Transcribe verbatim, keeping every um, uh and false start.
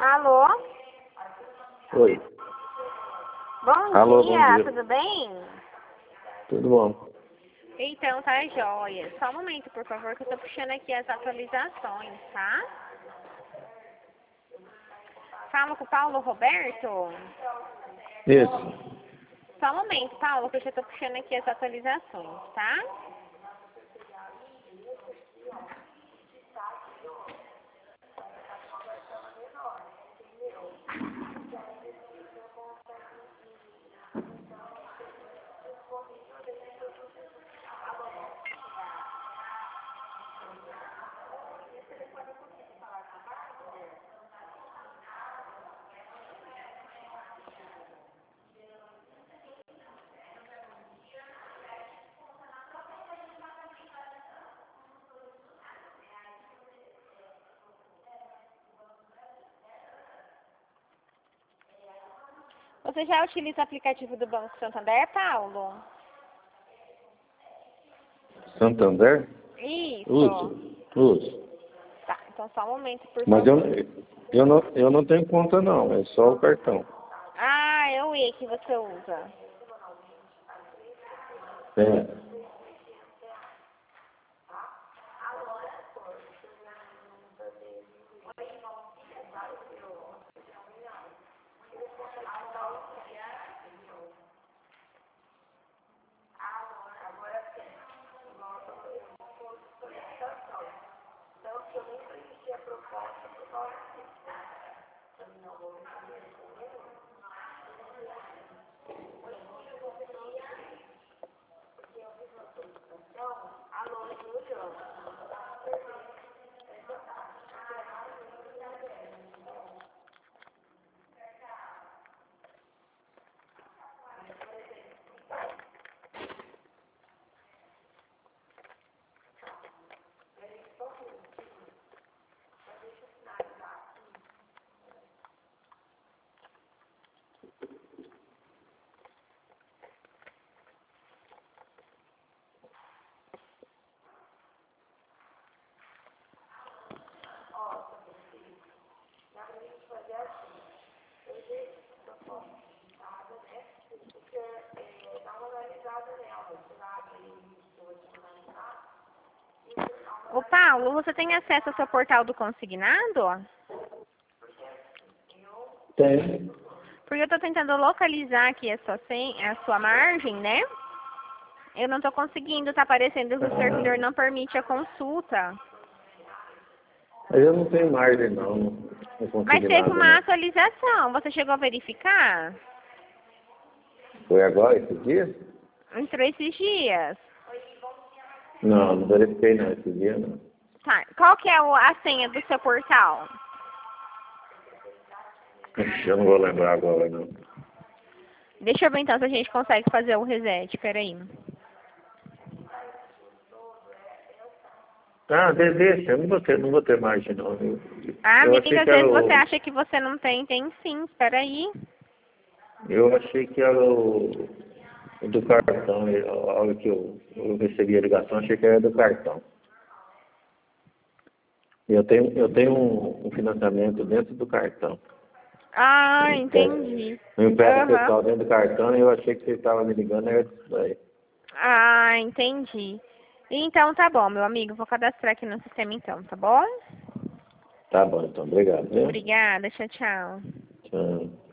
Alô? Oi. Bom Alô, dia, bom dia. tudo bem? Tudo bom? Então, tá jóia. Só um momento, por favor, que eu tô puxando aqui as atualizações, tá? Fala com o Paulo Roberto? Isso. Só um momento, Paulo, que eu já tô puxando aqui as atualizações, tá? Você já utiliza o aplicativo do Banco Santander, Paulo? Santander? Isso. Uso. Uso. Tá, então só um momento, por Mas eu, favor. eu, não, eu não tenho conta não, é só o cartão. Ah, é o E que você usa. É. Ô, Paulo, você tem acesso ao seu portal do consignado? Tem. Porque eu tô tentando localizar aqui a sua, sen- a sua margem, né? Eu não tô conseguindo, tá aparecendo que o servidor não permite a consulta. Mas eu não tenho margem não, não Mas consegui teve nada uma não. atualização, você chegou a verificar? Foi agora, esse dia? Entrou esses dias. Não, não verifiquei não, esse dia não. Tá, qual que é o- a senha do seu portal? Ixi, eu não vou lembrar agora não. Deixa eu ver então se a gente consegue fazer o reset, peraí. Ah, de- deixa, eu não vou ter, não vou ter margem não. Eu, Ah, eu amiga, achei às que era vezes você o. acha que você não tem, tem sim, espera aí. Eu achei que era o, o do cartão. e A hora que eu, eu recebi a ligação, achei que era do cartão. Eu tenho, eu tenho um, um financiamento dentro do cartão. Ah, Eu empresto, entendi. eu empresto Aham. pessoal dentro do cartão e eu achei que você estava me ligando, era disso daí. Ah, entendi. Então tá bom, meu amigo, vou cadastrar aqui no sistema então, tá bom? Tá bom, então, obrigado, viu? Obrigada, tchau, tchau. Tchau.